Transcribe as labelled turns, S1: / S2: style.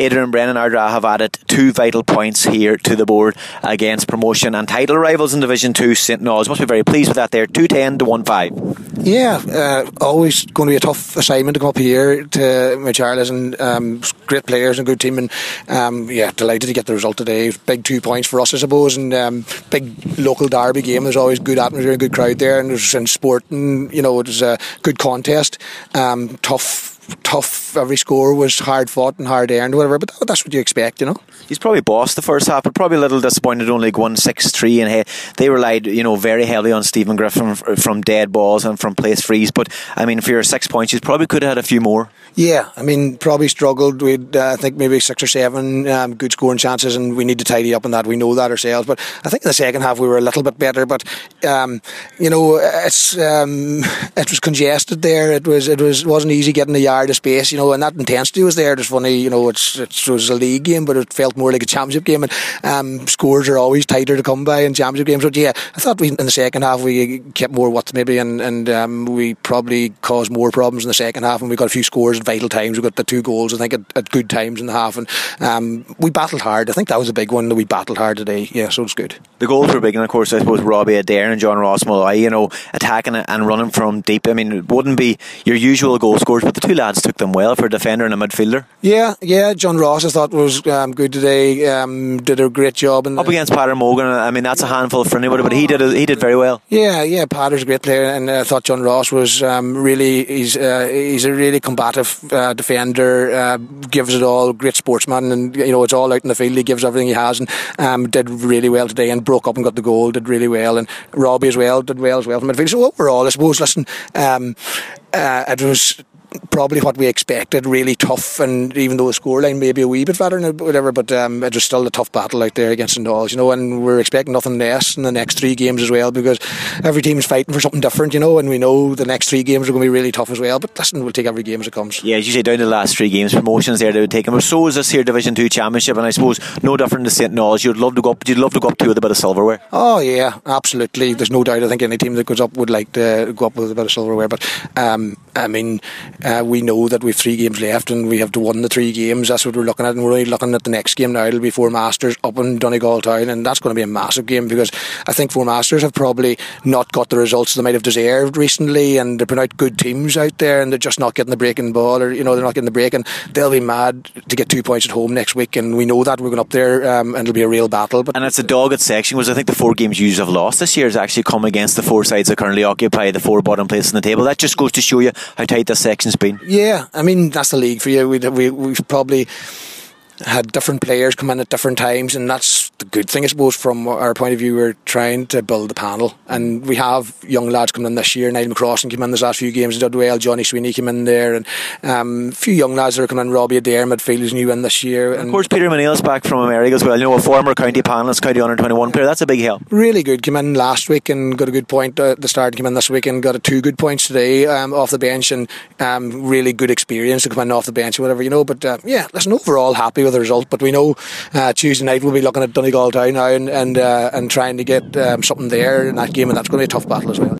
S1: Adrian Brennan Ardra have added 2 vital points here to the board against promotion and title rivals in Division 2, St Knowles. Must be very pleased with that there. 2-10 to 1-5.
S2: Yeah, always going to be a tough assignment to come up here to Macharles, and great players and good team, and delighted to get the result today. Big 2 points for us, I suppose, and big local derby game. There's always good atmosphere and good crowd there, and there's in sport, and it was a good contest. Tough. Every score was hard fought and hard earned, whatever. But that's what you expect,
S1: He's probably bossed the first half, but probably a little disappointed only won 6-3, and they relied, very heavily on Stephen Griffin from dead balls and from place frees. But I mean, for your 6 points, you probably could have had a few more.
S2: Yeah, I mean, probably struggled. We'd I think maybe 6 or 7 good scoring chances, and we need to tidy up on that. We know that ourselves. But I think in the second half we were a little bit better. But it was congested there. It wasn't easy getting a yard of space. And that intensity was there. It's funny. It was a league game, but it felt more like a championship game. And scores are always tighter to come by in championship games. But yeah, I thought in the second half we kept more width maybe, and we probably caused more problems in the second half. And we got a few scores at vital times. We got the 2 goals, I think, at good times in the half, and we battled hard. I think that was a big one, that we battled hard today. Yeah, so it's good.
S1: The goals were big, and of course I suppose Robbie Adair and John Ross Molloy, attacking it and running from deep. I mean, it wouldn't be your usual goal scorers, but the 2 lads took them well for a defender and a midfielder. Yeah, John Ross I thought was good today. Did a great job up against Patter Morgan. I mean, that's a handful for anybody, but he did very well.
S2: Yeah, Patter's a great player, and I thought John Ross was really, he's a really combative defender, gives it all, great sportsman, and it's all out in the field. He gives everything he has, and did really well today, and broke up and got the goal, did really well, and Robbie as well did well from midfield. So overall, I suppose, listen, it was probably what we expected, really tough, and even though the scoreline may be a wee bit better and whatever, but it was still a tough battle out there against St Knowles, and we're expecting nothing less in the next 3 games as well, because every team is fighting for something different, and we know the next 3 games are going to be really tough as well. But listen, we'll take every game as it comes.
S1: Yeah, as you say, down to the last 3 games, promotions there they would take them. But so is this here Division 2 Championship, and I suppose no different to St Knowles. You'd love to go up to with a bit of silverware.
S2: Oh yeah, absolutely. There's no doubt. I think any team that goes up would like to go up with a bit of silverware, but I mean, we know that we've 3 games left, and we have to win the 3 games. That's what we're looking at, and we're only looking at the next game now. It'll be Four Masters up in Donegal Town, and that's going to be a massive game, because I think Four Masters have probably not got the results they might have deserved recently, and they're putting out good teams out there, and they're just not getting the breaking ball, or they're not getting the break, and they'll be mad to get 2 points at home next week, and we know that. We're going up there, and it'll be a real battle.
S1: And it's a dogged section, because I think the 4 games you have lost this year has actually come against the 4 sides that currently occupy the 4 bottom places in the table. That just goes to show you how tight this section's been.
S2: Yeah, I mean, that's the league for you. We've probably had different players come in at different times, and that's the good thing, I suppose. From our point of view, we're trying to build the panel, and we have young lads coming in this year. Niall McCrossan came in this last few games and did well. Johnny Sweeney came in there, and a few young lads that are coming in. Robbie Adair, midfield, is new in this year, and of
S1: course Peter Manale's back from America as well. A former county panelist, county under 21 player. That's a big help.
S2: Really good. Came in last week and got a good point at the start. Came in this week and got 2 good points today off the bench, and really good experience to come in off the bench or whatever, But listen, overall happy with the result. But we know Tuesday night we'll be looking at Donegal Town now and trying to get something there in that game, and that's going to be a tough battle as well.